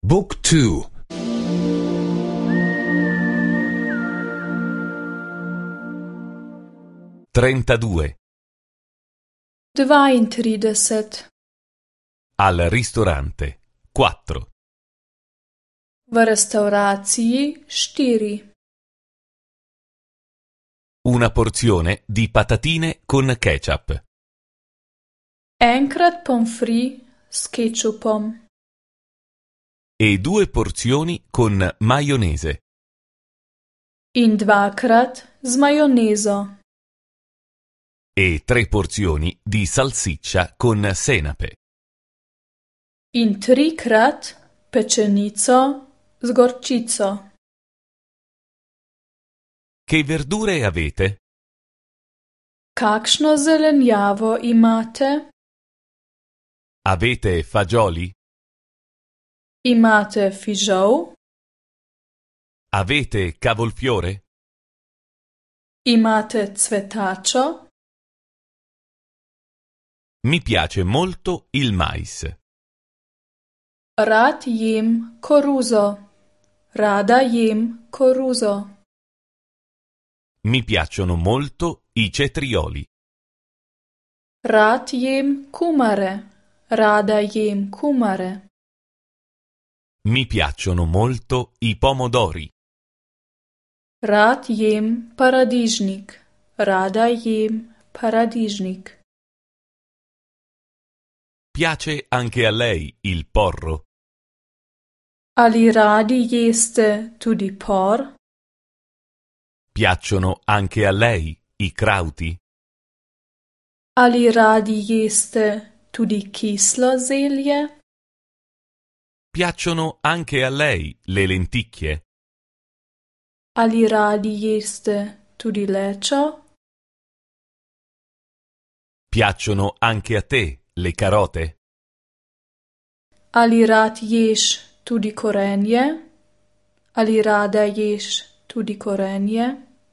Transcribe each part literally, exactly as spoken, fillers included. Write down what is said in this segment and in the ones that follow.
Book two. trentadue. dvaintrideset. Al ristorante. quattro. V restauraciji štiri. Una porzione di patatine con ketchup. Enkrat pomfrit s kečupom. E due porzioni con maionese. In dvakrat z majonezo. E tre porzioni di salsiccia con senape. In trikrat pečenico z gorčico. Che verdure avete? Kakšno zelenjavo imate? Avete fagioli? Imate fižol? Avete cavolfiore? Imate cvetačo? Mi piace molto il mais. Rad jem koruzo. Rada jem koruzo. Mi piacciono molto i cetrioli. Rad jem kumare. Rada jem kumare. Mi piacciono molto i pomodori. Rad jem paradižnik. Rada jem paradižnik. Piace anche a lei il porro? Ali radi jeste tudi por? Piacciono anche a lei i krauti? Ali radi jeste tudi kislo zelje? Piacciono anche a lei le lenticchie? Ali radi jeste tudi lečo? Piacciono anche a te le carote? Ali rad ješ tudi korenje? Ali rada ješ tudi korenje?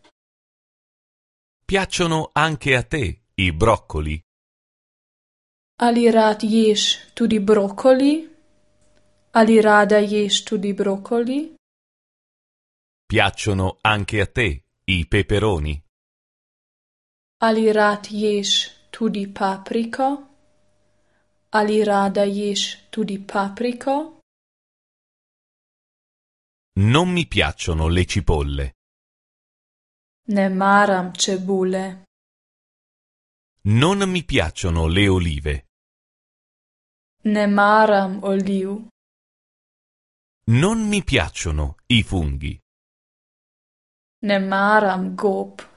Piacciono anche a te i broccoli? Ali rad ješ tudi brokoli? Ali rada ješ tudi brokoli? Piacciono anche a te i peperoni? Ali rad ješ tudi papriko? Ali rada ješ tudi papriko? Non mi piacciono le cipolle. Ne maram čebule. Non mi piacciono le olive. Ne maram oliv. Non mi piacciono i funghi. Ne maram gob.